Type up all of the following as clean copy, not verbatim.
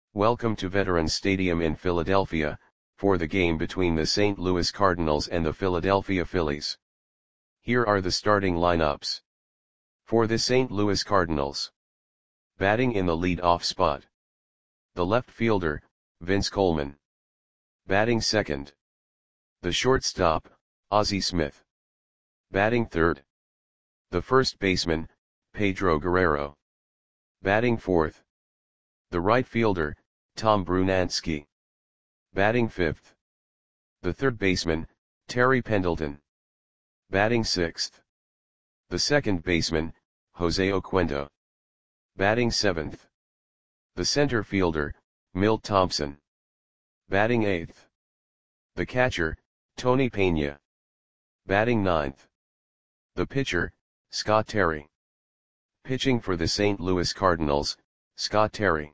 Welcome to Veterans Stadium in Philadelphia, for the game between the St. Louis Cardinals and the Philadelphia Phillies. Here are the starting lineups. For the St. Louis Cardinals. Batting in the lead-off spot. The left fielder, Vince Coleman. Batting second. The shortstop, Ozzie Smith. Batting third. The first baseman, Pedro Guerrero. Batting fourth. The right fielder, Tom Brunansky. Batting fifth. The third baseman, Terry Pendleton. Batting sixth. The second baseman, Jose Oquendo. Batting seventh. The center fielder, Milt Thompson. Batting eighth. The catcher, Tony Pena. Batting ninth. The pitcher, Scott Terry. Pitching for the St. Louis Cardinals, Scott Terry.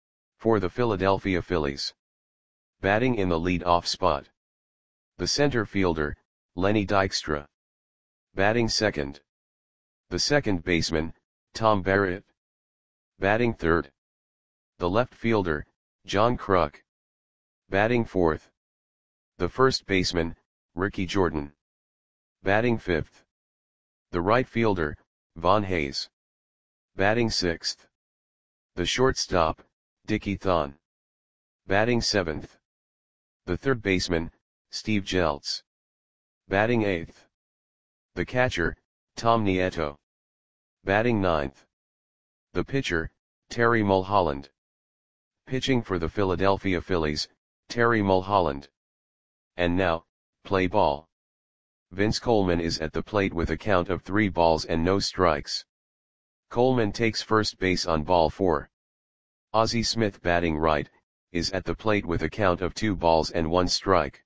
For the Philadelphia Phillies. Batting in the lead-off spot. The center fielder, Lenny Dykstra. Batting second. The second baseman, Tom Barrett. Batting third. The left fielder, John Kruk. Batting fourth. The first baseman, Ricky Jordan. Batting fifth. The right fielder, Von Hayes. Batting sixth. The shortstop, Dickie Thon. Batting seventh. The third baseman, Steve Jeltz. Batting eighth. The catcher, Tom Nieto. Batting ninth. The pitcher, Terry Mulholland. Pitching for the Philadelphia Phillies, Terry Mulholland. And now, play ball. Vince Coleman is at the plate with a count of 3 balls and no strikes. Coleman takes first base on ball 4. Ozzie Smith, batting right, is at the plate with a count of 2 balls and 1 strike.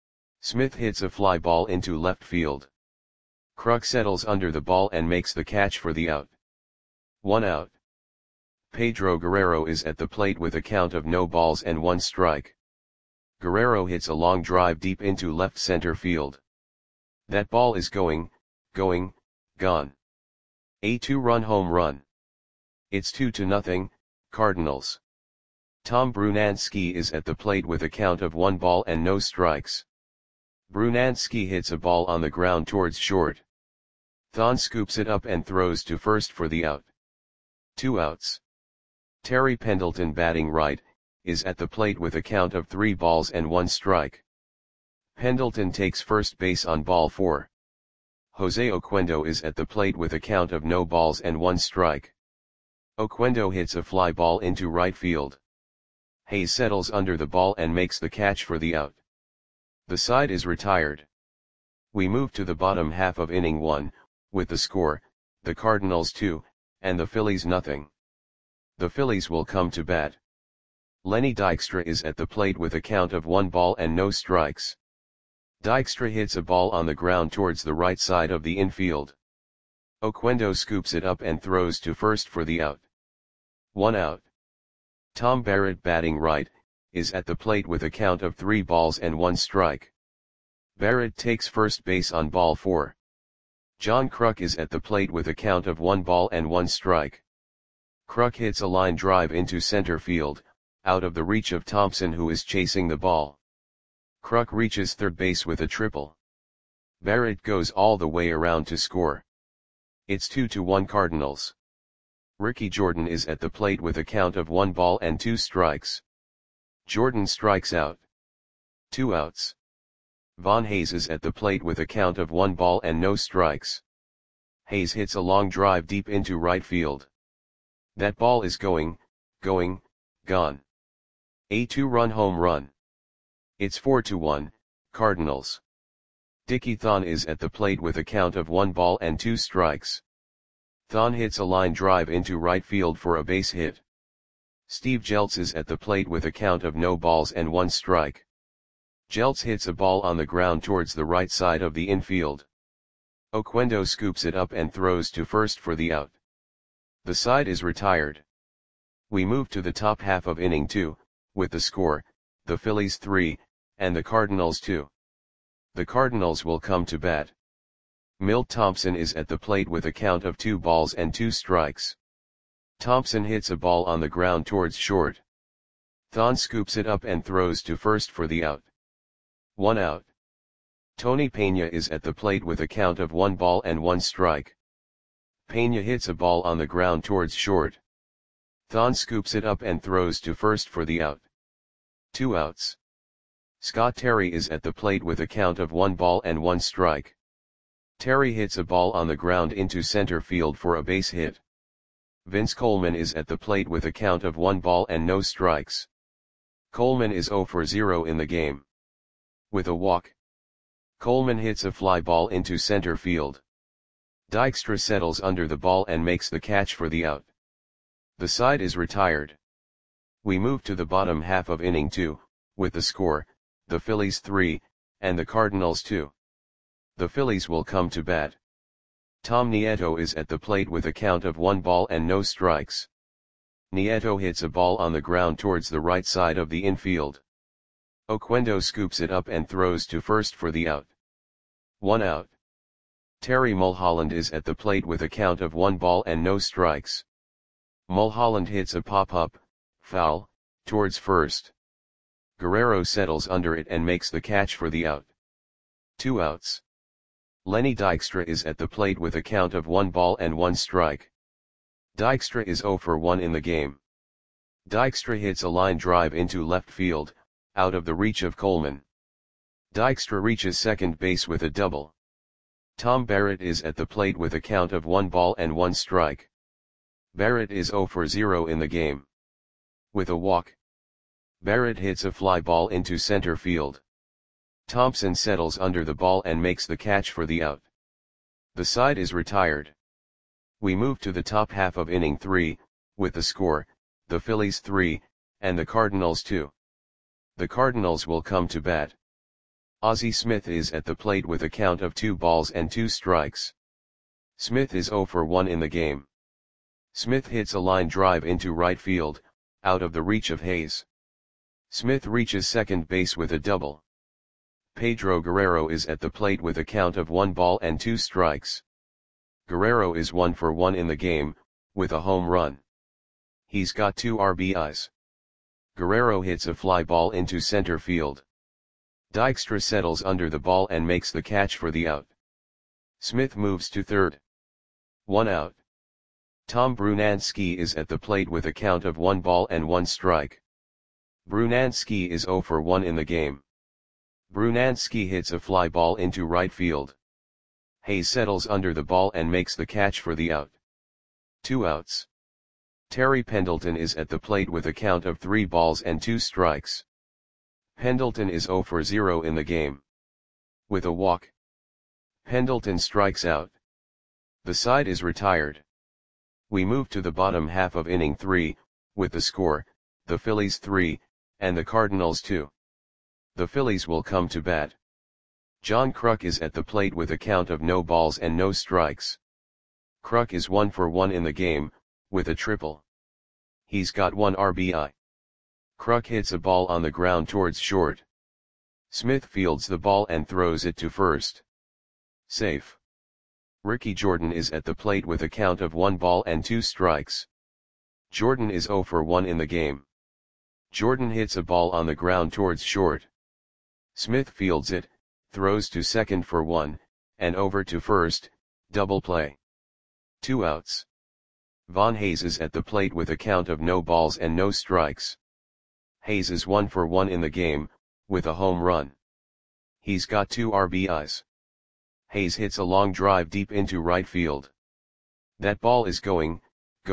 Smith hits a fly ball into left field. Kruk settles under the ball and makes the catch for the out. 1 out. Pedro Guerrero is at the plate with a count of no balls and 1 strike. Guerrero hits a long drive deep into left center field. That ball is gone. A 2-run home run. It's 2-0, Cardinals. Tom Brunansky is at the plate with a count of 1 ball and no strikes. Brunansky hits a ball on the ground towards short. Thon scoops it up and throws to first for the out. 2 outs. Terry Pendleton, batting right, is at the plate with a count of 3 balls and 1 strike. Pendleton takes first base on ball 4. Jose Oquendo is at the plate with a count of no balls and 1 strike. Oquendo hits a fly ball into right field. Hayes settles under the ball and makes the catch for the out. The side is retired. We move to the bottom half of inning 1, with the score, the Cardinals 2, and the Phillies nothing. The Phillies will come to bat. Lenny Dykstra is at the plate with a count of 1 ball and no strikes. Dykstra hits a ball on the ground towards the right side of the infield. Oquendo scoops it up and throws to first for the out. 1 out. Tom Barrett, batting right, is at the plate with a count of 3 balls and 1 strike. Barrett takes first base on ball 4. John Kruk is at the plate with a count of 1 ball and 1 strike. Kruk hits a line drive into center field, out of the reach of Thompson, who is chasing the ball. Kruk reaches third base with a triple. Barrett goes all the way around to score. It's 2-1 Cardinals. Ricky Jordan is at the plate with a count of 1 ball and 2 strikes. Jordan strikes out. 2 outs. Von Hayes is at the plate with a count of 1 ball and no strikes. Hayes hits a long drive deep into right field. That ball is gone. A 2-run home run. It's 4-1, Cardinals. Dickie Thon is at the plate with a count of 1 ball and 2 strikes. Thon hits a line drive into right field for a base hit. Steve Jeltz is at the plate with a count of no balls and 1 strike. Jeltz hits a ball on the ground towards the right side of the infield. Oquendo scoops it up and throws to first for the out. The side is retired. We move to the top half of inning 2, with the score, the Phillies 3, and the Cardinals 2. The Cardinals will come to bat. Milt Thompson is at the plate with a count of 2 balls and 2 strikes. Thompson hits a ball on the ground towards short. Thon scoops it up and throws to first for the out. 1 out. Tony Pena is at the plate with a count of 1 ball and 1 strike. Pena hits a ball on the ground towards short. Thon scoops it up and throws to first for the out. 2 outs. Scott Terry is at the plate with a count of 1 ball and 1 strike. Terry hits a ball on the ground into center field for a base hit. Vince Coleman is at the plate with a count of 1 ball and no strikes. Coleman is 0 for 0 in the game. With a walk, Coleman hits a fly ball into center field. Dykstra settles under the ball and makes the catch for the out. The side is retired. We move to the bottom half of inning 2, with the score, the Phillies 3, and the Cardinals 2. The Phillies will come to bat. Tom Nieto is at the plate with a count of 1 ball and no strikes. Nieto hits a ball on the ground towards the right side of the infield. Oquendo scoops it up and throws to first for the out. 1 out. Terry Mulholland is at the plate with a count of 1 ball and no strikes. Mulholland hits a pop-up, foul, towards first. Guerrero settles under it and makes the catch for the out. 2 outs. Lenny Dykstra is at the plate with a count of 1 ball and 1 strike. Dykstra is 0 for 1 in the game. Dykstra hits a line drive into left field, out of the reach of Coleman. Dykstra reaches second base with a double. Tom Barrett is at the plate with a count of 1 ball and 1 strike. Barrett is 0 for 0 in the game. With a walk, Barrett hits a fly ball into center field. Thompson settles under the ball and makes the catch for the out. The side is retired. We move to the top half of inning 3, with the score, the Phillies 3, and the Cardinals 2. The Cardinals will come to bat. Ozzie Smith is at the plate with a count of 2 balls and 2 strikes. Smith is 0 for 1 in the game. Smith hits a line drive into right field, out of the reach of Hayes. Smith reaches second base with a double. Pedro Guerrero is at the plate with a count of 1 ball and 2 strikes. Guerrero is 1 for 1 in the game, with a home run. He's got 2 RBIs. Guerrero hits a fly ball into center field. Dykstra settles under the ball and makes the catch for the out. Smith moves to third. 1 out. Tom Brunansky is at the plate with a count of 1 ball and 1 strike. Brunansky is 0 for 1 in the game. Brunansky hits a fly ball into right field. Hayes settles under the ball and makes the catch for the out. 2 outs. Terry Pendleton is at the plate with a count of 3 balls and 2 strikes. Pendleton is 0 for 0 in the game. With a walk, Pendleton strikes out. The side is retired. We move to the bottom half of inning 3, with the score, the Phillies 3, and the Cardinals 2. The Phillies will come to bat. John Kruk is at the plate with a count of no balls and no strikes. Kruk is 1 for 1 in the game, with a triple. He's got 1 RBI. Kruk hits a ball on the ground towards short. Smith fields the ball and throws it to first. Safe. Ricky Jordan is at the plate with a count of 1 ball and 2 strikes. Jordan is 0 for 1 in the game. Jordan hits a ball on the ground towards short. Smith fields it, throws to second for 1, and over to first, double play. 2 outs. Von Hayes is at the plate with a count of no balls and no strikes. Hayes is 1 for 1 in the game, with a home run. He's got 2 RBIs. Hayes hits a long drive deep into right field. That ball is going,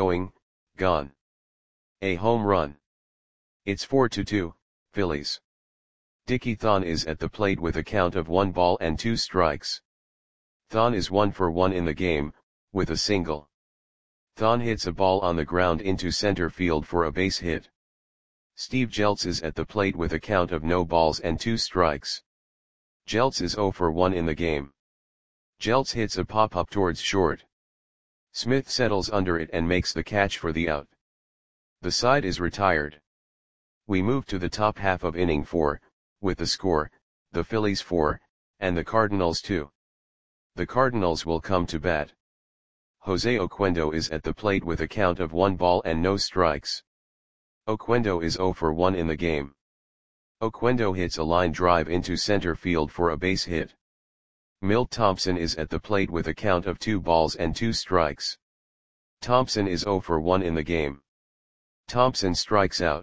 gone. A home run. It's 4-2, Phillies. Dickie Thon is at the plate with a count of 1 ball and 2 strikes. Thon is 1 for 1 in the game, with a single. Thon hits a ball on the ground into center field for a base hit. Steve Jeltz is at the plate with a count of no balls and 2 strikes. Jeltz is 0 for 1 in the game. Jeltz hits a pop-up towards short. Smith settles under it and makes the catch for the out. The side is retired. We move to the top half of inning 4, with the score, the Phillies 4, and the Cardinals 2. The Cardinals will come to bat. Jose Oquendo is at the plate with a count of 1 ball and no strikes. Oquendo is 0 for 1 in the game. Oquendo hits a line drive into center field for a base hit. Milt Thompson is at the plate with a count of 2 balls and 2 strikes. Thompson is 0 for 1 in the game. Thompson strikes out.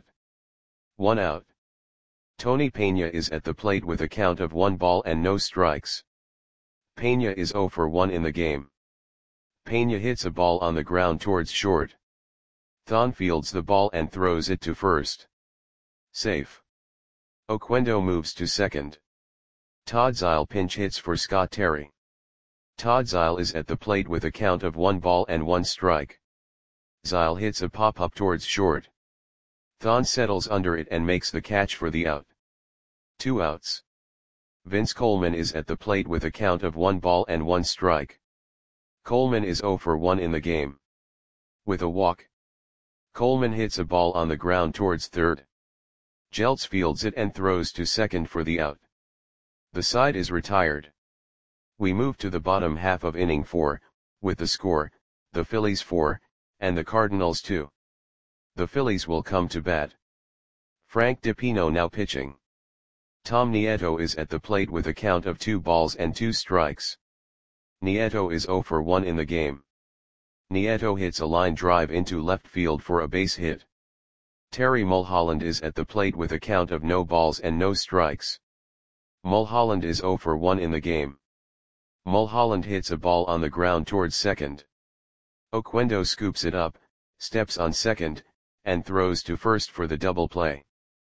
1 out. Tony Peña is at the plate with a count of 1 ball and no strikes. Peña is 0 for 1 in the game. Peña hits a ball on the ground towards short. Thon fields the ball and throws it to first. Safe. Oquendo moves to second. Todd Zeile pinch hits for Scott Terry. Todd Zeile is at the plate with a count of 1 ball and 1 strike. Zeile hits a pop-up towards short. Thon settles under it and makes the catch for the out. 2 outs. Vince Coleman is at the plate with a count of 1 ball and 1 strike. Coleman is 0 for 1 in the game. With a walk, Coleman hits a ball on the ground towards third. Jeltz fields it and throws to second for the out. The side is retired. We move to the bottom half of inning 4, with the score, the Phillies 4, and the Cardinals 2. The Phillies will come to bat. Frank DiPino now pitching. Tom Nieto is at the plate with a count of 2 balls and 2 strikes. Nieto is 0 for 1 in the game. Nieto hits a line drive into left field for a base hit. Terry Mulholland is at the plate with a count of no balls and no strikes. Mulholland is 0 for 1 in the game. Mulholland hits a ball on the ground towards second. Oquendo scoops it up, steps on second, and throws to first for the double play.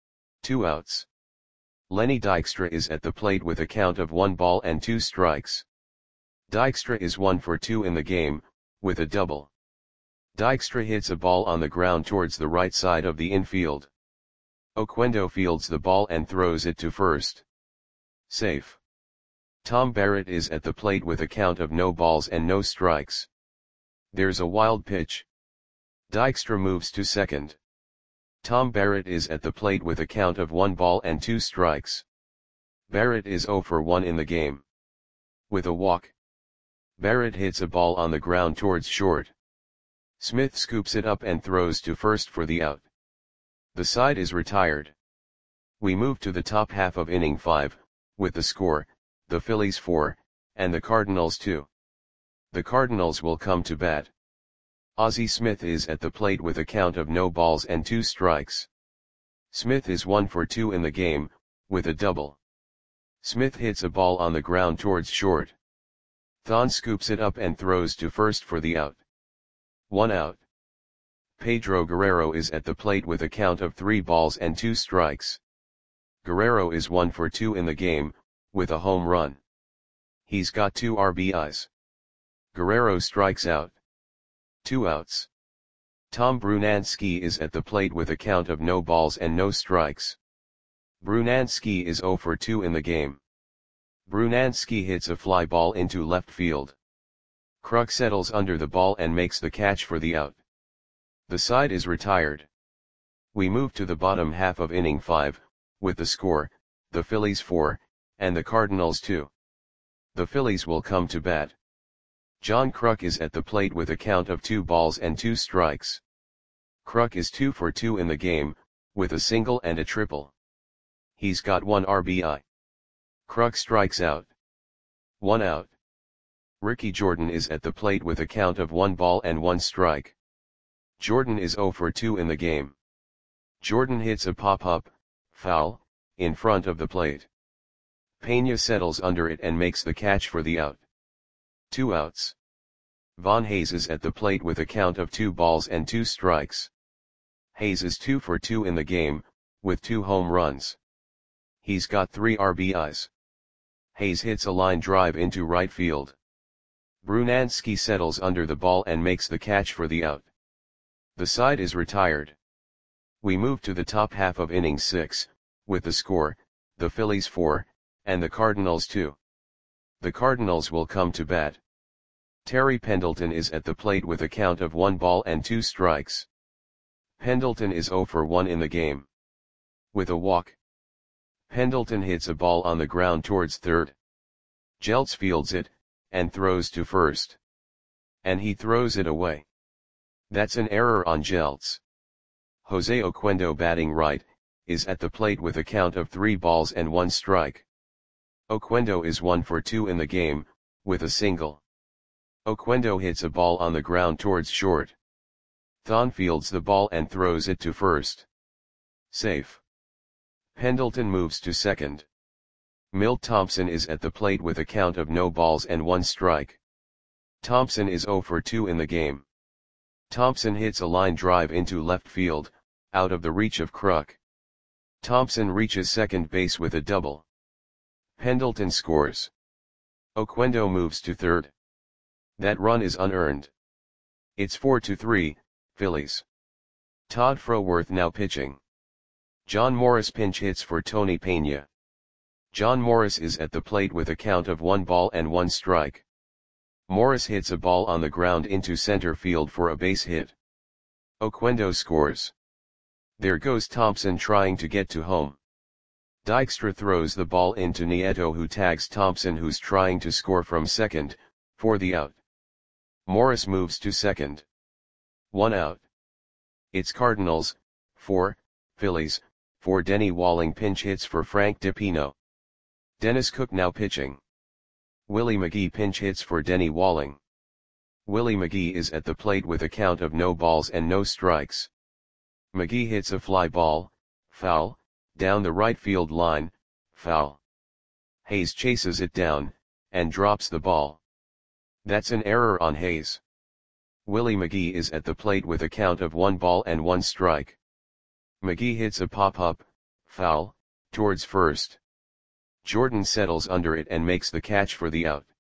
2 outs. Lenny Dykstra is at the plate with a count of 1 ball and 2 strikes. Dykstra is 1 for 2 in the game, with a double. Dykstra hits a ball on the ground towards the right side of the infield. Oquendo fields the ball and throws it to first. Safe. Tom Barrett is at the plate with a count of no balls and no strikes. There's a wild pitch. Dykstra moves to second. Tom Barrett is at the plate with a count of 1 ball and 2 strikes. Barrett is 0 for 1 in the game. With a walk, Barrett hits a ball on the ground towards short. Smith scoops it up and throws to first for the out. The side is retired. We move to the top half of inning 5, with the score, the Phillies 4, and the Cardinals 2. The Cardinals will come to bat. Ozzie Smith is at the plate with a count of no balls and 2 strikes. Smith is 1 for 2 in the game, with a double. Smith hits a ball on the ground towards short. Thon scoops it up and throws to first for the out. 1 out. Pedro Guerrero is at the plate with a count of 3 balls and 2 strikes. Guerrero is 1 for 2 in the game, with a home run. He's got 2 RBIs. Guerrero strikes out. 2 outs. Tom Brunansky is at the plate with a count of no balls and no strikes. Brunansky is 0 for 2 in the game. Brunansky hits a fly ball into left field. Kruk settles under the ball and makes the catch for the out. The side is retired. We move to the bottom half of inning 5, with the score, the Phillies 4, and the Cardinals 2. The Phillies will come to bat. John Kruk is at the plate with a count of 2 balls and 2 strikes. Kruk is 2 for 2 in the game, with a single and a triple. He's got 1 RBI. Kruk strikes out. 1 out. Ricky Jordan is at the plate with a count of 1 ball and 1 strike. Jordan is 0 for 2 in the game. Jordan hits a pop-up, foul, in front of the plate. Peña settles under it and makes the catch for the out. 2 outs. Von Hayes is at the plate with a count of 2 balls and 2 strikes. Hayes is 2 for 2 in the game, with 2 home runs. He's got 3 RBIs. Hayes hits a line drive into right field. Brunansky settles under the ball and makes the catch for the out. The side is retired. We move to the top half of inning 6, with the score, the Phillies 4, and the Cardinals 2. The Cardinals will come to bat. Terry Pendleton is at the plate with a count of 1 ball and 2 strikes. Pendleton is 0 for 1 in the game. With a walk, Pendleton hits a ball on the ground towards third. Jeltz fields it, and throws to first. And he throws it away. That's an error on Jeltz. Jose Oquendo batting right, is at the plate with a count of 3 balls and 1 strike. Oquendo is 1 for 2 in the game, with a single. Oquendo hits a ball on the ground towards short. Thon fields the ball and throws it to first. Safe. Pendleton moves to second. Milt Thompson is at the plate with a count of no balls and 1 strike. Thompson is 0 for 2 in the game. Thompson hits a line drive into left field, out of the reach of Kruk. Thompson reaches second base with a double. Pendleton scores. Oquendo moves to third. That run is unearned. It's 4-3, Phillies. Todd Froworth now pitching. John Morris pinch hits for Tony Pena. John Morris is at the plate with a count of 1 ball and 1 strike. Morris hits a ball on the ground into center field for a base hit. Oquendo scores. There goes Thompson trying to get to home. Dykstra throws the ball into Nieto, who tags Thompson, who's trying to score from second, for the out. Morris moves to second. 1 out. It's Cardinals, 4, Phillies, 4. Denny Walling pinch hits for Frank DiPino. Dennis Cook now pitching. Willie McGee pinch hits for Denny Walling. Willie McGee is at the plate with a count of no balls and no strikes. McGee hits a fly ball, foul, down the right field line, foul. Hayes chases it down, and drops the ball. That's an error on Hayes. Willie McGee is at the plate with a count of 1 ball and 1 strike. McGee hits a pop-up, foul, towards first. Jordan settles under it and makes the catch for the out.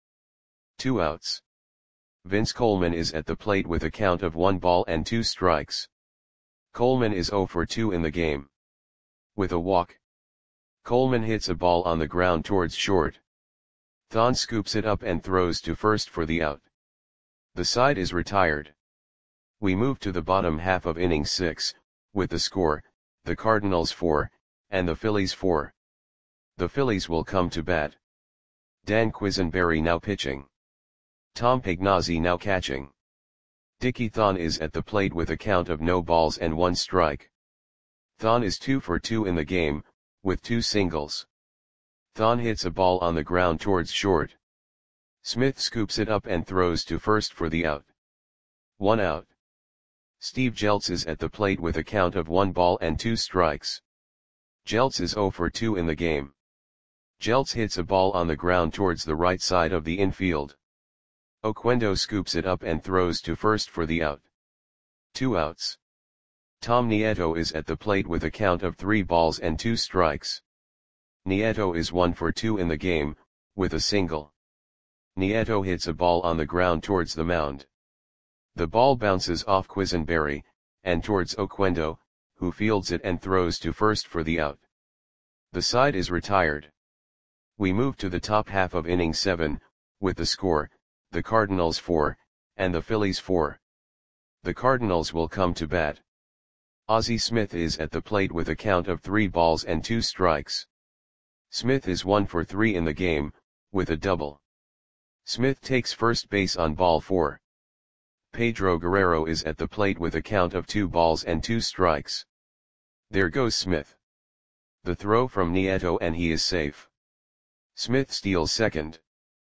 2 outs. Vince Coleman is at the plate with a count of 1 ball and 2 strikes. Coleman is 0 for 2 in the game. With a walk. Coleman hits a ball on the ground towards short. Thon scoops it up and throws to first for the out. The side is retired. We move to the bottom half of inning 6, with the score, the Cardinals 4, and the Phillies 4. The Phillies will come to bat. Dan Quisenberry now pitching. Tom Pagnozzi now catching. Dickie Thon is at the plate with a count of no balls and 1 strike. Thon is 2 for 2 in the game, with 2 singles. Thon hits a ball on the ground towards short. Smith scoops it up and throws to first for the out. 1 out. Steve Jeltz is at the plate with a count of 1 ball and 2 strikes. Jeltz is 0 for 2 in the game. Jeltz hits a ball on the ground towards the right side of the infield. Oquendo scoops it up and throws to first for the out. 2 outs. Tom Nieto is at the plate with a count of 3 balls and 2 strikes. Nieto is 1 for 2 in the game, with a single. Nieto hits a ball on the ground towards the mound. The ball bounces off Quisenberry, and towards Oquendo, who fields it and throws to first for the out. The side is retired. We move to the top half of inning 7, with the score, the Cardinals 4, and the Phillies 4. The Cardinals will come to bat. Ozzie Smith is at the plate with a count of 3 balls and 2 strikes. Smith is 1 for 3 in the game, with a double. Smith takes first base on ball 4. Pedro Guerrero is at the plate with a count of 2 balls and 2 strikes. There goes Smith. The throw from Nieto and he is safe. Smith steals second.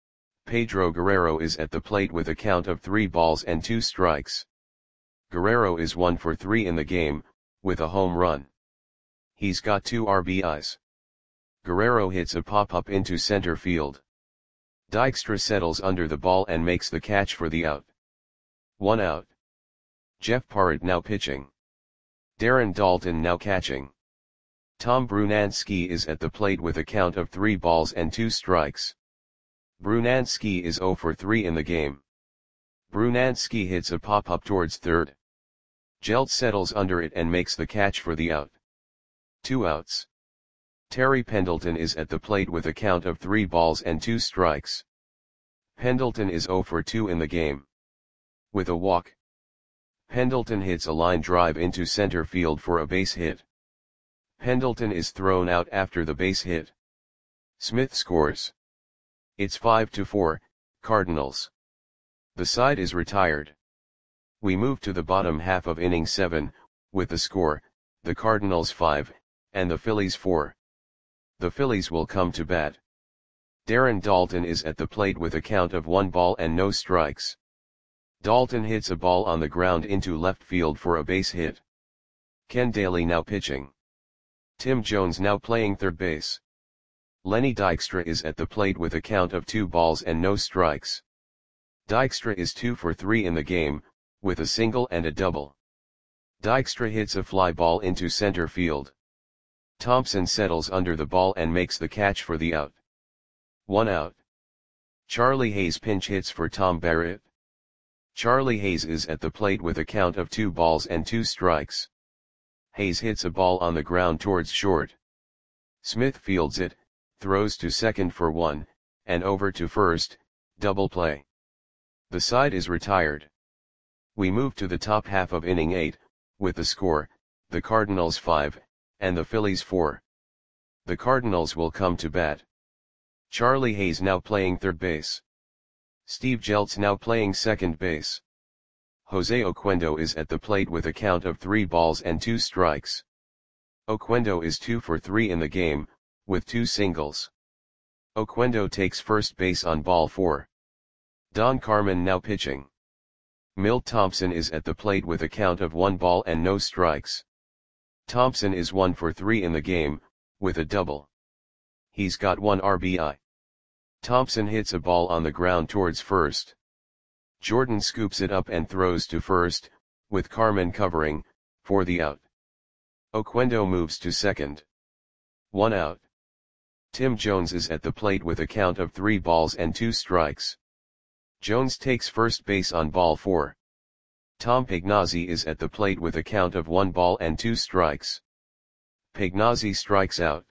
Pedro Guerrero is at the plate with a count of 3 balls and 2 strikes. Guerrero is 1 for 3 in the game, with a home run. He's got 2 RBIs. Guerrero hits a pop-up into center field. Dykstra settles under the ball and makes the catch for the out. 1 out. Jeff Parrott now pitching. Darren Daulton now catching. Tom Brunansky is at the plate with a count of 3 balls and 2 strikes. Brunansky is 0 for 3 in the game. Brunansky hits a pop-up towards third. Jeltz settles under it and makes the catch for the out. 2 outs. Terry Pendleton is at the plate with a count of 3 balls and 2 strikes. Pendleton is 0 for 2 in the game. With a walk. Pendleton hits a line drive into center field for a base hit. Pendleton is thrown out after the base hit. Smith scores. It's 5-4, Cardinals. The side is retired. We move to the bottom half of inning 7, with the score, the Cardinals 5, and the Phillies 4. The Phillies will come to bat. Darren Daulton is at the plate with a count of 1 ball and no strikes. Daulton hits a ball on the ground into left field for a base hit. Ken Daly now pitching. Tim Jones now playing third base. Lenny Dykstra is at the plate with a count of 2 balls and no strikes. Dykstra is 2 for 3 in the game, with a single and a double. Dykstra hits a fly ball into center field. Thompson settles under the ball and makes the catch for the out. 1 out. Charlie Hayes pinch hits for Tom Barrett. Charlie Hayes is at the plate with a count of 2 balls and 2 strikes. Hayes hits a ball on the ground towards short. Smith fields it, throws to second for 1, and over to first, double play. The side is retired. We move to the top half of inning 8, with the score, the Cardinals 5, and the Phillies 4. The Cardinals will come to bat. Charlie Hayes now playing third base. Steve Jeltz now playing second base. Jose Oquendo is at the plate with a count of 3 balls and 2 strikes. Oquendo is 2 for 3 in the game, with 2 singles. Oquendo takes first base on ball 4. Don Carmen now pitching. Milt Thompson is at the plate with a count of 1 ball and no strikes. Thompson is 1 for 3 in the game, with a double. He's got 1 RBI. Thompson hits a ball on the ground towards first. Jordan scoops it up and throws to first, with Carmen covering, for the out. Oquendo moves to second. 1 out. Tim Jones is at the plate with a count of 3 balls and 2 strikes. Jones takes first base on ball 4. Tom Pagnozzi is at the plate with a count of 1 ball and 2 strikes. Pagnozzi strikes out.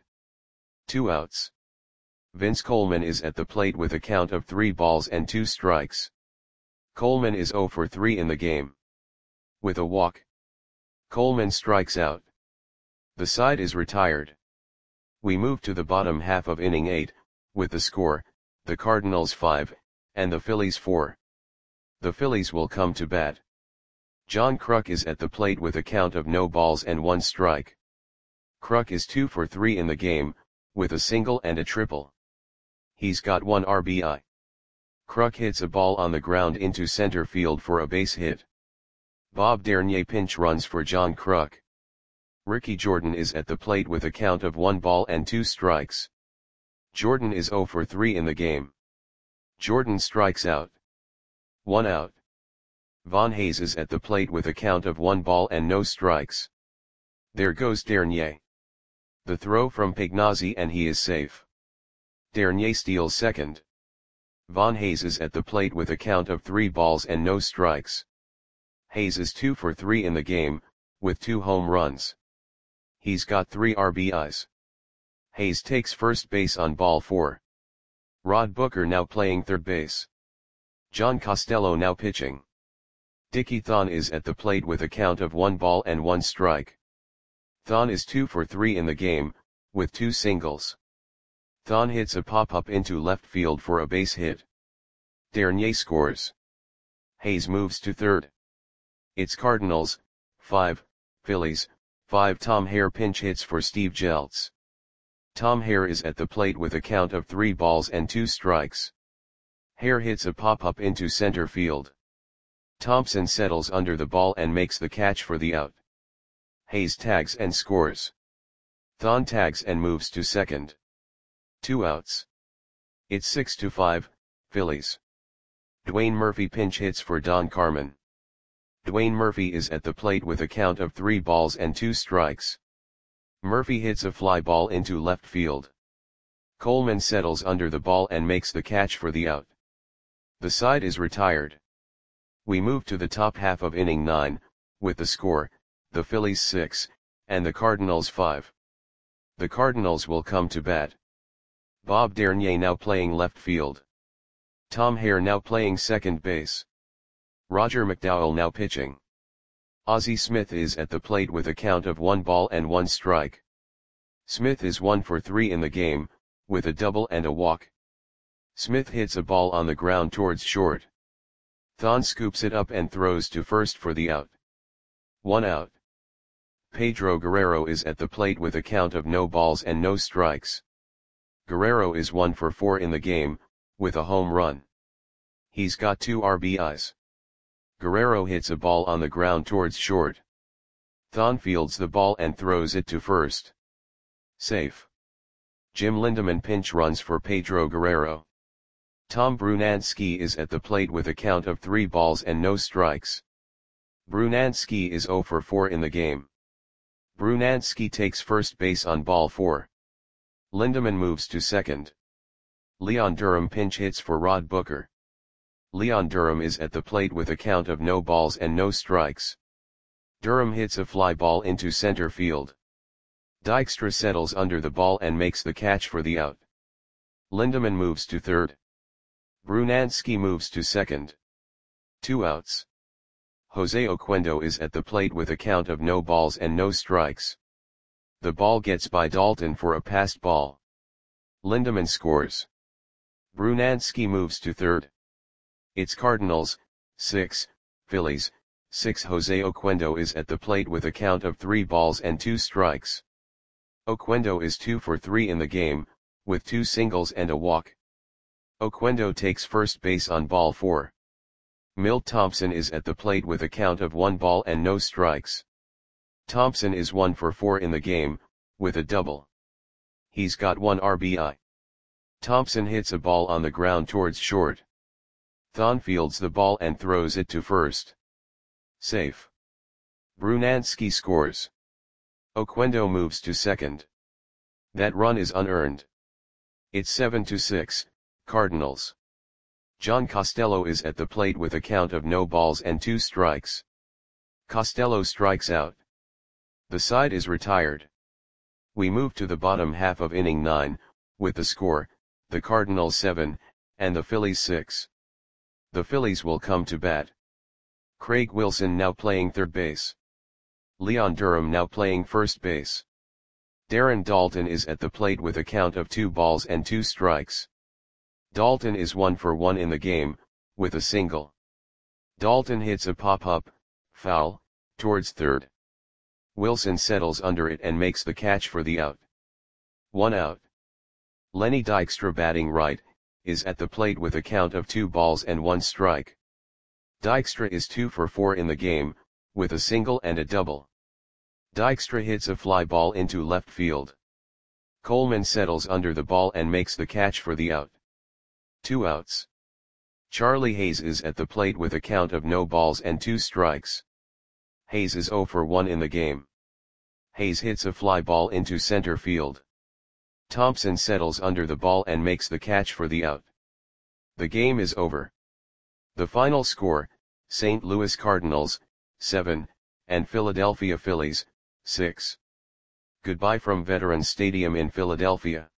2 outs. Vince Coleman is at the plate with a count of 3 balls and 2 strikes. Coleman is 0 for 3 in the game. With a walk. Coleman strikes out. The side is retired. We move to the bottom half of inning 8, with the score, the Cardinals 5, and the Phillies 4. The Phillies will come to bat. John Kruk is at the plate with a count of no balls and 1 strike. Kruk is 2 for 3 in the game, with a single and a triple. He's got 1 RBI. Kruk hits a ball on the ground into center field for a base hit. Bob Dernier pinch runs for John Kruk. Ricky Jordan is at the plate with a count of 1 ball and 2 strikes. Jordan is 0 for 3 in the game. Jordan strikes out. 1 out. Von Hayes is at the plate with a count of 1 ball and no strikes. There goes Dernier. The throw from Pagnozzi and he is safe. Dernier steals second. Von Hayes is at the plate with a count of 3 balls and no strikes. Hayes is 2 for 3 in the game, with 2 home runs. He's got 3 RBIs. Hayes takes first base on ball 4. Rod Booker now playing third base. John Costello now pitching. Dickie Thon is at the plate with a count of 1 ball and 1 strike. Thon is 2 for 3 in the game, with 2 singles. Thon hits a pop-up into left field for a base hit. Dernier scores. Hayes moves to third. It's Cardinals, 5, Phillies, 5. Tom Hare pinch hits for Steve Jeltz. Tom Hare is at the plate with a count of 3 balls and 2 strikes. Hare hits a pop-up into center field. Thompson settles under the ball and makes the catch for the out. Hayes tags and scores. Thon tags and moves to second. 2 outs. It's 6-5, Phillies. Dwayne Murphy pinch hits for Don Carmen. Dwayne Murphy is at the plate with a count of 3 balls and 2 strikes. Murphy hits a fly ball into left field. Coleman settles under the ball and makes the catch for the out. The side is retired. We move to the top half of inning 9, with the score, the Phillies 6, and the Cardinals 5. The Cardinals will come to bat. Bob Dernier now playing left field. Tom Hare now playing second base. Roger McDowell now pitching. Ozzie Smith is at the plate with a count of 1 ball and 1 strike. Smith is 1 for 3 in the game, with a double and a walk. Smith hits a ball on the ground towards short. Thon scoops it up and throws to first for the out. 1 out. Pedro Guerrero is at the plate with a count of no balls and no strikes. Guerrero is 1 for 4 in the game, with a home run. He's got 2 RBIs. Guerrero hits a ball on the ground towards short. Thon fields the ball and throws it to first. Safe. Jim Lindemann pinch runs for Pedro Guerrero. Tom Brunansky is at the plate with a count of 3 balls and no strikes. Brunansky is 0 for 4 in the game. Brunansky takes first base on ball 4. Lindemann moves to second. Leon Durham pinch hits for Rod Booker. Leon Durham is at the plate with a count of no balls and no strikes. Durham hits a fly ball into center field. Dykstra settles under the ball and makes the catch for the out. Lindemann moves to third. Brunansky moves to second. 2 outs. Jose Oquendo is at the plate with a count of no balls and no strikes. The ball gets by Dalton for a passed ball. Lindemann scores. Brunansky moves to third. It's Cardinals, 6, Phillies, 6. Jose Oquendo is at the plate with a count of 3 balls and 2 strikes. Oquendo is 2 for 3 in the game, with 2 singles and a walk. Oquendo takes first base on ball 4. Milt Thompson is at the plate with a count of 1 ball and no strikes. Thompson is 1 for 4 in the game, with a double. He's got 1 RBI. Thompson hits a ball on the ground towards short. Thon fields the ball and throws it to first. Safe. Brunansky scores. Oquendo moves to second. That run is unearned. It's 7-6, Cardinals. John Costello is at the plate with a count of no balls and 2 strikes. Costello strikes out. The side is retired. We move to the bottom half of inning 9, with the score, the Cardinals 7, and the Phillies 6. The Phillies will come to bat. Craig Wilson now playing third base. Leon Durham now playing first base. Darren Daulton is at the plate with a count of 2 balls and 2 strikes. Daulton is 1 for 1 in the game, with a single. Daulton hits a pop-up, foul, towards third. Wilson settles under it and makes the catch for the out. 1 out. Lenny Dykstra batting right, is at the plate with a count of 2 balls and 1 strike. Dykstra is 2 for 4 in the game, with a single and a double. Dykstra hits a fly ball into left field. Coleman settles under the ball and makes the catch for the out. 2 outs. Charlie Hayes is at the plate with a count of no balls and 2 strikes. Hayes is 0 for 1 in the game. Hayes hits a fly ball into center field. Thompson settles under the ball and makes the catch for the out. The game is over. The final score, St. Louis Cardinals, 7, and Philadelphia Phillies, 6. Goodbye from Veterans Stadium in Philadelphia.